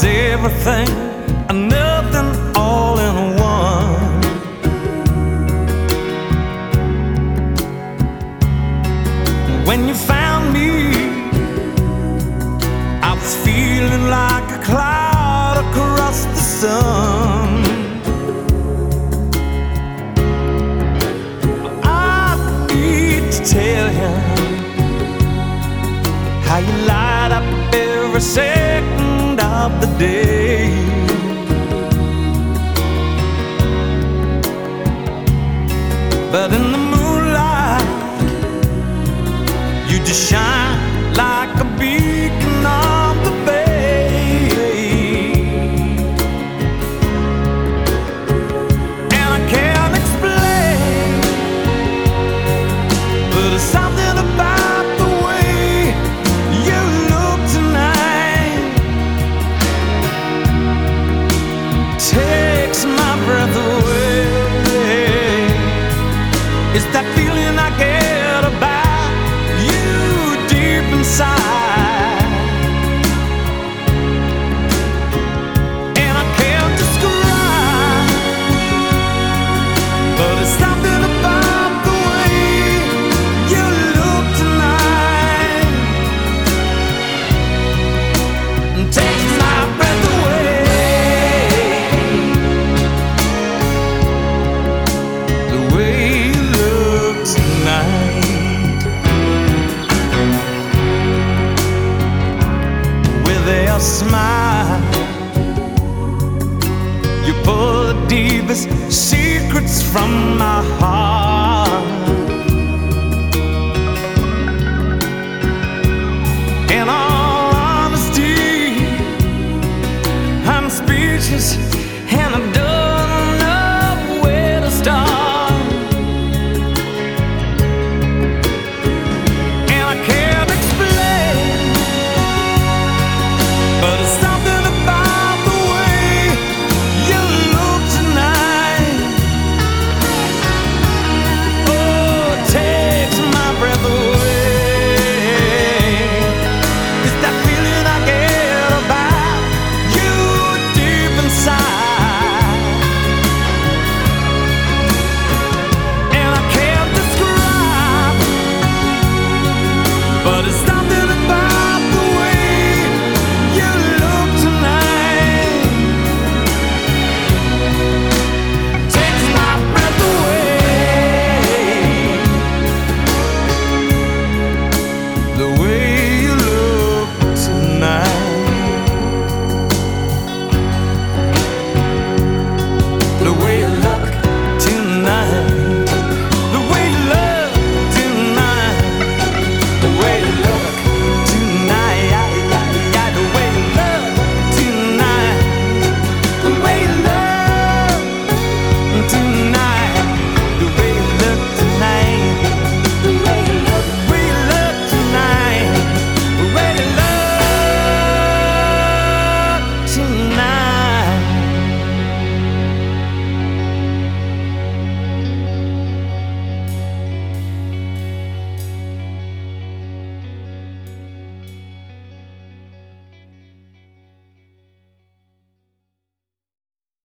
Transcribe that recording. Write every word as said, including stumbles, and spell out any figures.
is everything and nothing all in one. When you found me, I was feeling like a cloud across the sun. I need to tell you how you light up every second of the day. But in the moonlight, you just shine like a beacon on the bay. And I can't explain, but there's something about the way you look tonight takes my breath away. It's that feeling I get about you deep inside, and I can't describe, but it's something about the way you look tonight and takes my breath away. The way you look tonight, with a smile, you pull the deepest secrets from my heart. In all honesty, I'm speechless